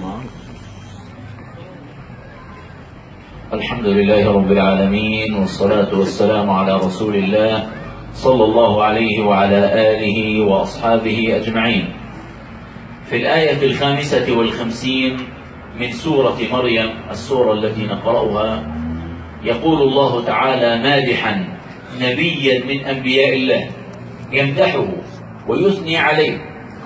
الحمد لله رب العالمين، والصلاة والسلام على رسول الله صلى الله عليه وعلى آله وأصحابه أجمعين. في الآية 55 من سورة مريم، السورة التي نقرأها، يقول الله تعالى مادحا نبيا من أنبياء الله، يمدحه ويثني عليه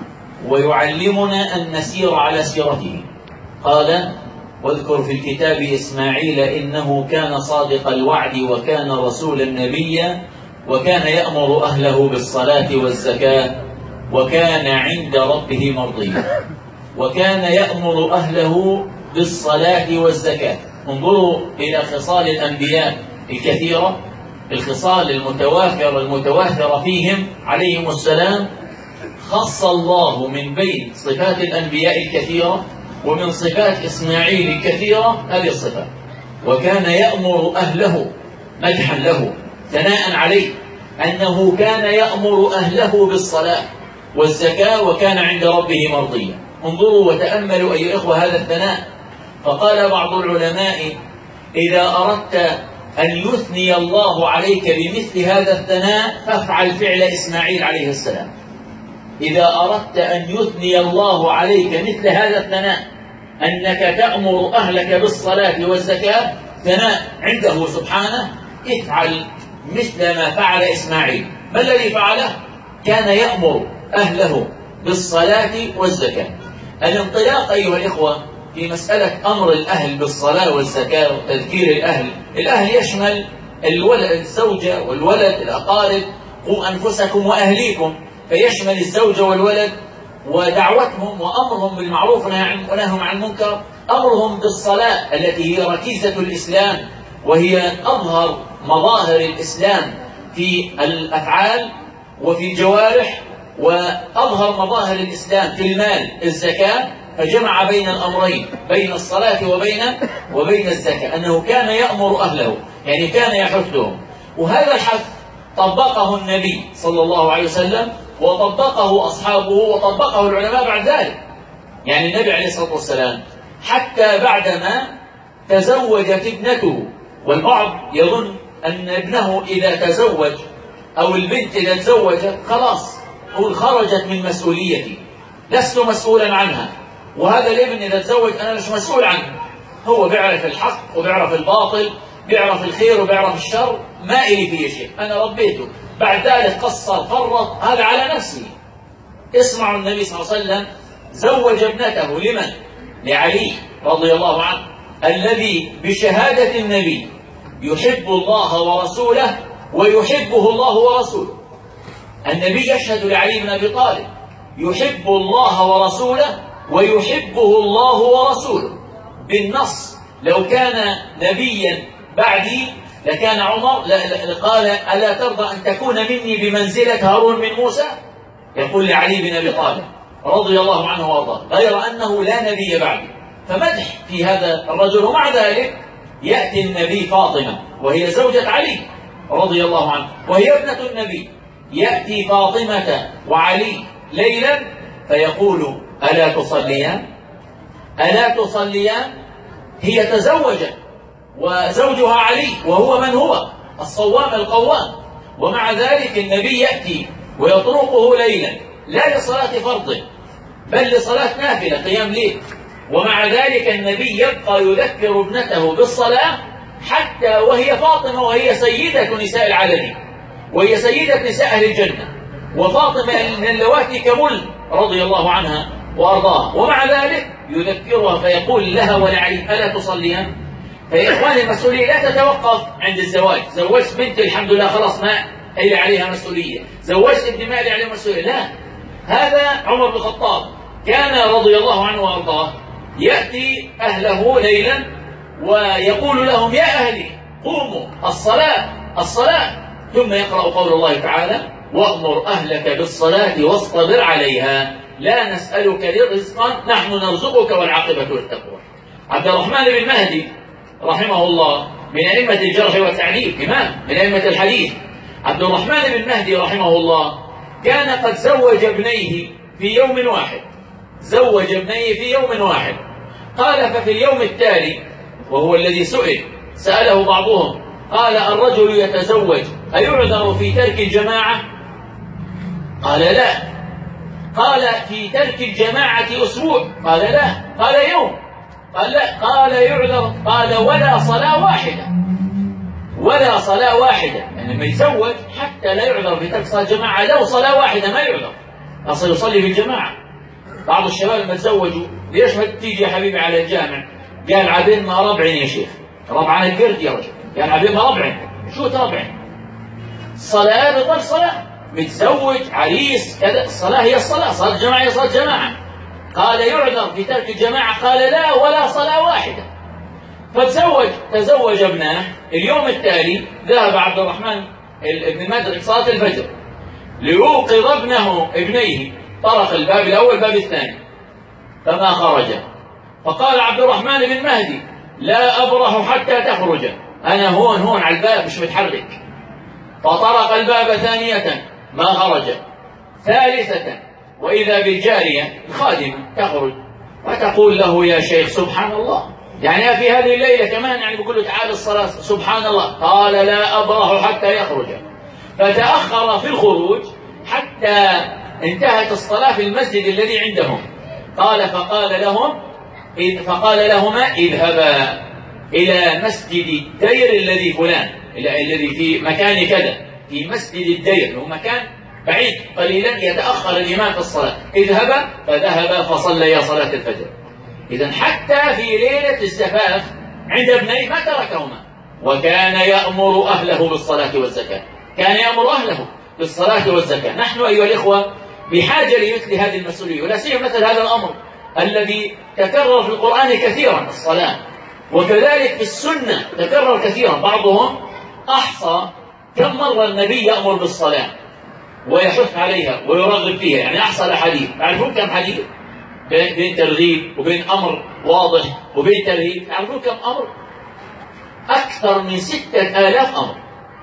ويعلمنا أن نسير على سيرته. قال: واذكر في الكتاب إسماعيل إنه كان صادق الوعد وكان رسولا نبيا وكان يأمر أهله بالصلاة والزكاة وكان عند ربه مرضيا. وكان يأمر أهله بالصلاة والزكاة. انظروا إلى خصال الأنبياء الكثيرة، الخصال المتوافرة فيهم عليهم السلام. خص الله من بين صفات الأنبياء الكثيرة ومن صفات إسماعيل الكثيرة هذه الصفات. وكان يأمر أهله، مدحا له ثناء عليه، أنه كان يأمر أهله بالصلاة والزكاة وكان عند ربه مرضيا. انظروا وتأملوا أيها الإخوة هذا الثناء. فقال بعض العلماء: إذا أردت أن يثني الله عليك بمثل هذا الثناء فافعل فعل إسماعيل عليه السلام. إذا أردت أن يثني الله عليك مثل هذا الثناء، أنك تأمر أهلك بالصلاة والزكاة، ثناء عنده سبحانه، افعل مثل ما فعل إسماعيل. ما الذي فعله؟ كان يأمر أهله بالصلاة والزكاة. الانطلاق أيها الإخوة في مسألة أمر الأهل بالصلاة والزكاة وتذكير الأهل يشمل الولد، الزوجة والولد، الأقارب. قوا أنفسكم وأهليكم، فيشمل الزوجة والولد، ودعوتهم وأمرهم بالمعروف ونهيهم عن المنكر، أمرهم بالصلاة التي هي ركيزة الإسلام وهي أظهر مظاهر الإسلام في الأفعال وفي الجوارح، وأظهر مظاهر الإسلام في المال الزكاة. فجمع بين الأمرين، بين الصلاة وبين الزكاة، أنه كان يأمر أهله، يعني كان يحثهم. وهذا الحث طبقه النبي صلى الله عليه وسلم، وطبقه أصحابه، وطبقه العلماء بعد ذلك. يعني النبي عليه الصلاة والسلام حتى بعدما تزوجت ابنته، والبعض يظن أن ابنه إذا تزوج أو البنت إذا تزوجت خلاص قل خرجت من مسؤوليتي، لست مسؤولا عنها. وهذا الابن إذا تزوج أنا مش مسؤول عنه، هو بيعرف الحق وبيعرف الباطل، بيعرف الخير وبيعرف الشر، ما إلي فيه شيء، أنا ربيته. بعد ذلك قصر فرط، هذا على نفسه. اسمعوا النبي صلى الله عليه وسلم زوج ابنته لمن؟ لعلي رضي الله عنه، الذي بشهادة النبي يحب الله ورسوله ويحبه الله ورسوله. النبي يشهد لعلي بن أبي طالب يحب الله ورسوله ويحبه الله ورسوله بالنص. لو كان نبيا بعدي لكان عمر قال: ألا ترضى أن تكون مني بمنزلة هارون من موسى؟ يقول لعلي بن أبي طالب رضي الله عنه وارضاه، غير أنه لا نبي بعدي. فمدح في هذا الرجل. ومع ذلك يأتي النبي فاطمة وهي زوجة علي رضي الله عنه وهي ابنة النبي، يأتي فاطمة وعلي ليلا فيقول: ألا تصليان؟ ألا تصليان؟ هي تزوجت وزوجها علي وهو من هو؟ الصوام القوام. ومع ذلك النبي يأتي ويطرقه ليلا، لا لصلاة فرض بل لصلاة نافلة قيام ليل. ومع ذلك النبي يبقى يذكر ابنته بالصلاة حتى وهي فاطمة، وهي سيدة نساء العالمين، وهي سيدة نساء أهل الجنة، وفاطمة من اللواتي كمل رضي الله عنها وأرضاها. ومع ذلك يذكرها فيقول لها ولعلي: ألا تصليان؟ فيا إخواني المسؤولية لا تتوقف عند الزواج. زوجت بنت الحمد لله خلاص ما إلي عليها مسؤولية، زوجت ابن ما إلي عليها مسؤولية، لا. هذا عمر بن الخطاب كان رضي الله عنه وأرضاه يأتي أهله ليلا ويقول لهم: يا أهلي قوموا، الصلاة. ثم يقرأ قول الله تعالى: وأمر أهلك بالصلاة واصطبر عليها لا نسألك رزقا نحن نرزقك والعاقبة للتقوى. عبد الرحمن بن مهدي رحمه الله من أئمة الجرح والتعديل، إمام من أئمة الحديث. عبد الرحمن بن مهدي رحمه الله كان قد زوج ابنيه في يوم واحد، قال ففي اليوم التالي، وهو الذي سأله بعضهم، قال الرجل يتزوج أيعذر في ترك الجماعة؟ قال لا. قال في ترك الجماعة أسبوع؟ قال لا. قال يوم؟ قال لا. قال يعذر. قال ولا صلاة واحدة، ولا صلاة واحدة. يعني لما يتزوج حتى لا يعذر في ترك صلاة الجماعة، لو صلاة واحدة ما يعذر، أصلا يصلي في الجماعة. بعض الشباب لما تزوجوا ليش ما تيجي يا حبيبي على الجامع؟ قال عبين ما ربعين يا شيخ. ربعان القرد يا رجل. قال عبين ما ربعين. شو تربعين؟ صلاة بضل صلاة، متزوج عريس كذا، الصلاة هي الصلاة، صلاة الجماعة هي صلاة الجماعة. قال يعذر في ترك الجماعة؟ قال لا ولا صلاة واحدة. تزوج ابناه. اليوم التالي ذهب عبد الرحمن بن مدرك صلاة الفجر ليوقظ ابنيه، طرق الباب الأول الباب الثاني فما خرج، فقال عبد الرحمن بن مهدي لا أبرح حتى تخرج، أنا هون على الباب مش متحرك. فطرق الباب ثانية ما خرج، ثالثة وإذا بالجارية الخادمة تخرج وتقول له يا شيخ سبحان الله، يعني في هذه الليلة كمان يعني بقول له تعال الصلاة سبحان الله. قال لا أبرح حتى يخرج، فتأخر في الخروج حتى انتهت الصلاة في المسجد الذي عندهم. فقال لهما اذهبا إلى مسجد الدير الذي فلان، الذي في مكان كذا، في مسجد الدير، هو مكان بعيد قليلا يتأخر الإمام في الصلاة. اذهبا. فذهبا فصليا صلاة الفجر. إذن حتى في ليلة الزفاف عند ابنيه ما تركهما، وكان يأمر أهله بالصلاة والزكاة، كان يأمر أهله بالصلاة والزكاة. نحن أيها الإخوة بحاجة لمثل هذه المسؤولية، ولا سيما مثل هذا الأمر الذي تكرر في القرآن كثيرا، الصلاة، وكذلك في السنة تكرر كثيرا. بعضهم أحصى كم مرة النبي يأمر بالصلاة ويحث عليها ويرغب فيها، يعني أحصى الأحاديث. تعرفون كم حديث؟ بين ترغيب وبين أمر واضح وبين ترهيب. تعرفون كم أمر؟ أكثر من 6000 أمر.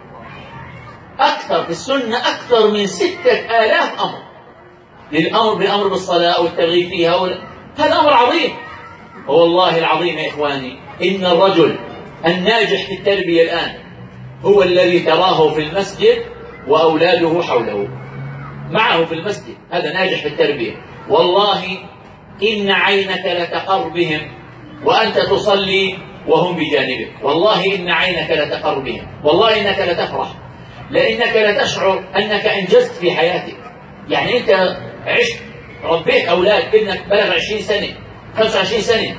أكثر في السنة أكثر من 6000 أمر للأمر بالأمر بالصلاة أو الترغيب فيها هذا أمر عظيم. والله العظيم يا إخواني، إن الرجل الناجح في التربية الآن هو الذي تراه في المسجد وأولاده حوله معه في المسجد، هذا ناجح في التربية. والله إن عينك لتقر بهم وأنت تصلي وهم بجانبك، والله إن عينك لتقر بهم، والله إنك لتفرح، لأنك لتشعر أنك أنجزت في حياتك. يعني أنت عشت ربيت أولاد، ابنك بلغ 20 سنة 25 سنة،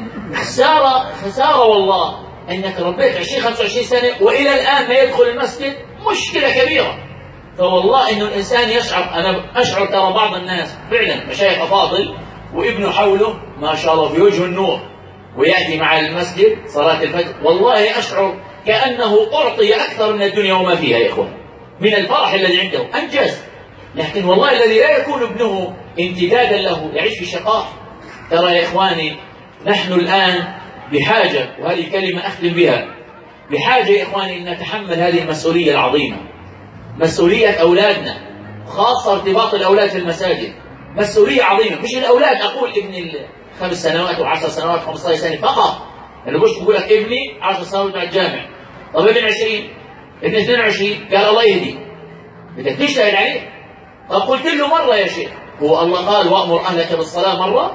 خسارة والله أنك ربيت 20-25 سنة وإلى الآن ما يدخل المسجد، مشكلة كبيرة. فوالله إنه الإنسان يشعر، أنا أشعر ترى بعض الناس فعلا مشايخ فاضل وابنه حوله ما شاء الله في وجه النور ويأتي مع المسجد صلاة الفجر، والله أشعر كأنه أعطي أكثر من الدنيا وما فيها يا إخوان، من الفرح الذي عنده أنجز. لكن والله الذي لا يكون ابنه امتدادا له يعيش في شقاء. ترى يا إخواني نحن الآن بحاجة، وهذه كلمة أختم بها، بحاجة يا إخواني أن نتحمل هذه المسؤولية العظيمة، مسؤولية أولادنا، خاصة ارتباط الأولاد في المساجد، مسؤولية عظيمة. مش الأولاد أقول ابن 5 سنوات و10 سنوات 15 سنة فقط، أنا مش بقول لك ابني 10 سنوات مع الجامع، طب ابن 20 ابن 22 قال الله يهدي، بدك تجتهد عليه. طب قلت له مرة يا شيخ، هو الله قال وأمر أهلك بالصلاة مرة؟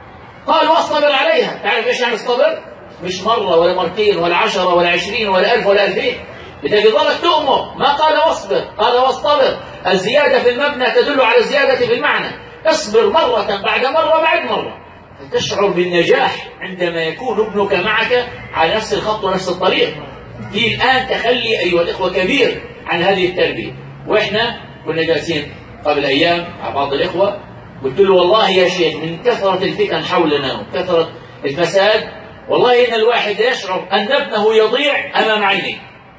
قال واصطبر عليها. تعرف إيش يعني الصبر؟ مش مرة ولا مرتين ولا 10 ولا 20 ولا 1000 ولا 2000، بدك يضلك تؤمر. ما قال واصبر، قال واصطبر. الزيادة في المبنى تدل على الزيادة في المعنى. اصبر مرة بعد مرة بعد مرة، تشعر بالنجاح عندما يكون ابنك معك على نفس الخط ونفس الطريق. في الآن تخلي أيها الإخوة كبير عن هذه التربية. وإحنا كنا جالسين قبل أيام مع بعض الإخوة، قلت له والله يا شيخ من كثرة الفتن حولنا وكثرة الفساد، والله إن الواحد يشعر أن ابنه يضيع أمام عينيه.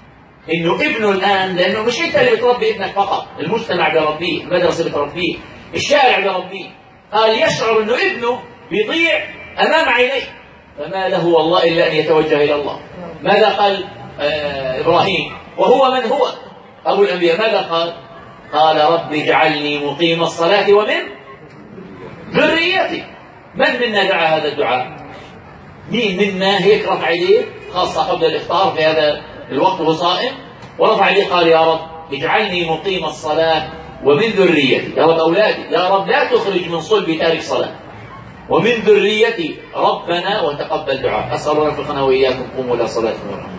إنه ابنه الآن، لأنه مش أنت اللي بتربي ابنك فقط، المجتمع بيربيه، المدرسة بتربيه، الشارع بيربيه. قال يشعر إنه ابنه بيضيع أمام عينيه، فما له والله إلا أن يتوجه إلى الله. ماذا قال إبراهيم وهو من هو أبو الأنبياء؟ ماذا قال؟ قال رب اجعلني مقيم الصلاة ومن ذريتي. من منا دعا هذا الدعاء؟ مين منا هيك رفع يديه خاصة قبل الإفطار في هذا الوقت وهو صائم، ورفع يديه قال يا رب اجعلني مقيم الصلاة ومن ذريتي، يا رب أولادي، يا رب لا تخرج من صلبي تارك صلاة، ومن ذريتي ربنا وتقبل دعاء. أسأل الله أن يوفقنا وإياكم. قوموا إلى صلاتكم.